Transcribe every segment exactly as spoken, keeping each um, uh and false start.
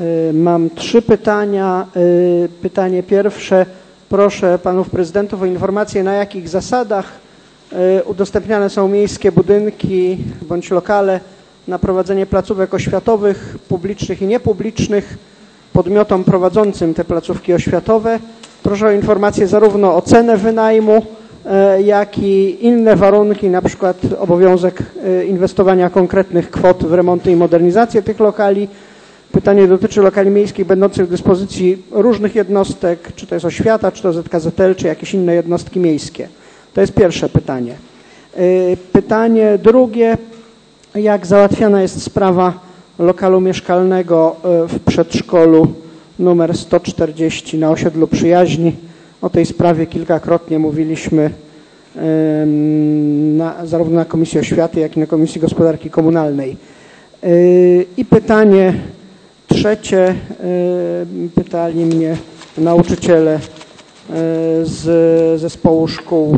Mam trzy pytania. Pytanie pierwsze. Proszę panów prezydentów o informację, na jakich zasadach udostępniane są miejskie budynki bądź lokale na prowadzenie placówek oświatowych, publicznych i niepublicznych, podmiotom prowadzącym te placówki oświatowe. Proszę o informację zarówno o cenę wynajmu, jak i inne warunki, na przykład obowiązek inwestowania konkretnych kwot w remonty i modernizację tych lokali. Pytanie dotyczy lokali miejskich będących w dyspozycji różnych jednostek, czy to jest oświata, czy to Z K Z L, czy jakieś inne jednostki miejskie. To jest pierwsze pytanie. Pytanie drugie, jak załatwiana jest sprawa lokalu mieszkalnego w przedszkolu numer sto czterdzieści na osiedlu Przyjaźni. O tej sprawie kilkakrotnie mówiliśmy na, zarówno na Komisji Oświaty, jak i na Komisji Gospodarki Komunalnej. I pytanie trzecie, pytali mnie nauczyciele z zespołu szkół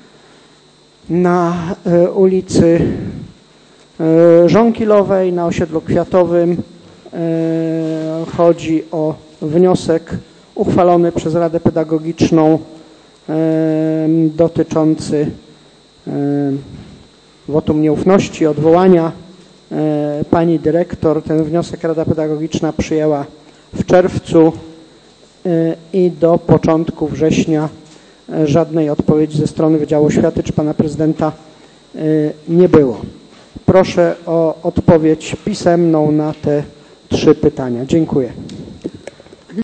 na ulicy Żonkilowej, na osiedlu Kwiatowym. Chodzi o wniosek uchwalony przez Radę Pedagogiczną dotyczący wotum nieufności, odwołania pani dyrektor. Ten wniosek Rada Pedagogiczna przyjęła w czerwcu i do początku września żadnej odpowiedzi ze strony Wydziału Oświaty czy pana prezydenta nie było. Proszę o odpowiedź pisemną na te trzy pytania. Dziękuję.